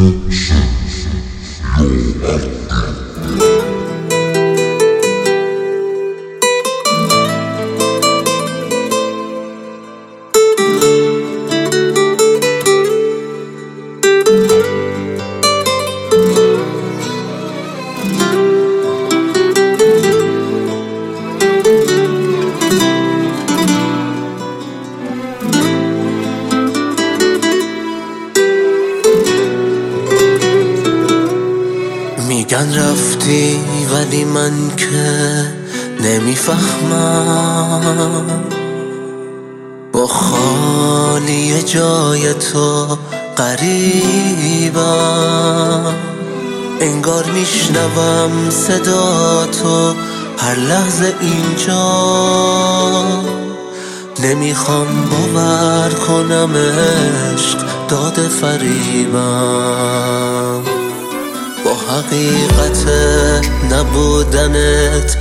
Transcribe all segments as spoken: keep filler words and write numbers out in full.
میگن رفتی ولی من که نمیفهمم، با خالی جای تو غریبم. انگار میشنوم صدا تو هر لحظه اینجا، نمیخوام باور کنم عشق داده فریبم. با حقیقت نبودنت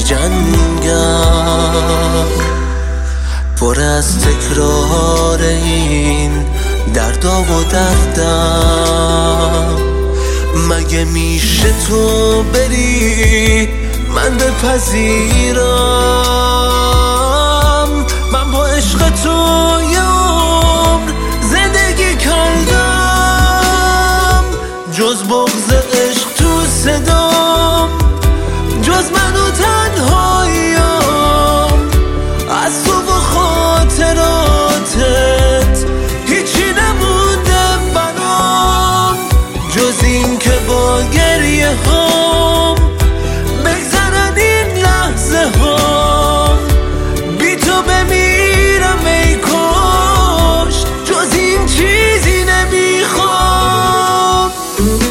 میجنگم، پر از تکرار این دردا و دردم. مگه میشه تو بری من بپذیرم؟ من با عشق تو یه عمر زندگی کردم، جز بغض عشق تو صدام، جز من و تنهاییم، از تو و خاطراتت هیچی نمونده برام، جز این که با گریه هام بگذرن این لحظه هام. بی تو بمیرم ای کاش، جز این چیزی نمیخوام.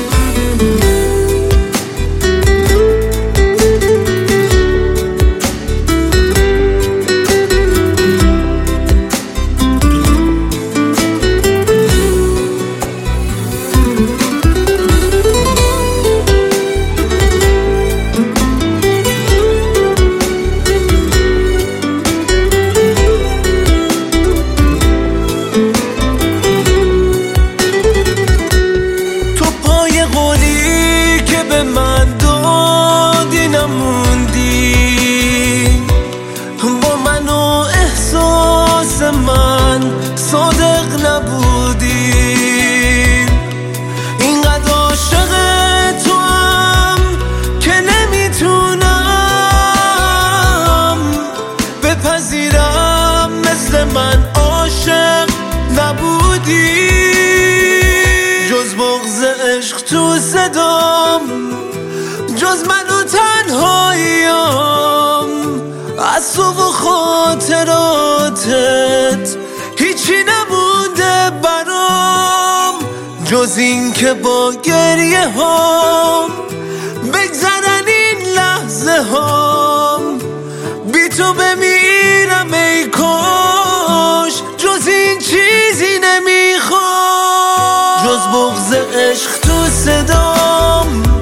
من صادق نبودی، اینقدر عاشق تو هم که نمیتونم بپذیرم مثل من عاشق نبودی، جز بغض عشق تو صدام، جز من و تنهاییم، از تو و خاطراتت هیچی نمونده برام، جز این که با گریه هام بگذرن این لحظه هام. بی تو بمیرم ای کاش، جز این چیزی نمیخوام، جز بغض عشق تو صدام،